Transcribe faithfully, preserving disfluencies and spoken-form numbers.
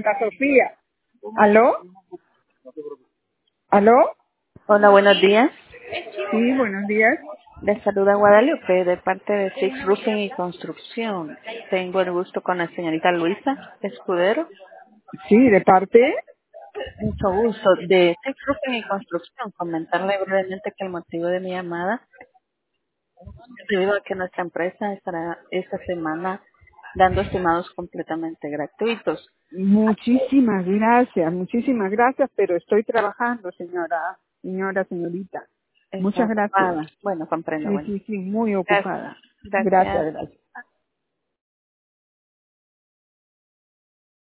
Santa Sofía. ¿Aló? ¿Aló? Hola, buenos días. Sí, buenos días. Les saluda Guadalupe de parte de Six Roofing y Construcción. Tengo el gusto con la señorita Luisa Escudero. Sí, ¿de parte? Mucho gusto. De Six Roofing y Construcción, comentarle brevemente que el motivo de mi llamada es debido a que nuestra empresa estará esta semana dando estimados completamente gratuitos. Muchísimas gracias, muchísimas gracias, pero estoy trabajando, señora, señora, señorita. Está Muchas gracias. ocupada. Bueno, comprendo. Sí, Bueno, sí, sí, muy gracias. ocupada. Gracias, Gracias. gracias.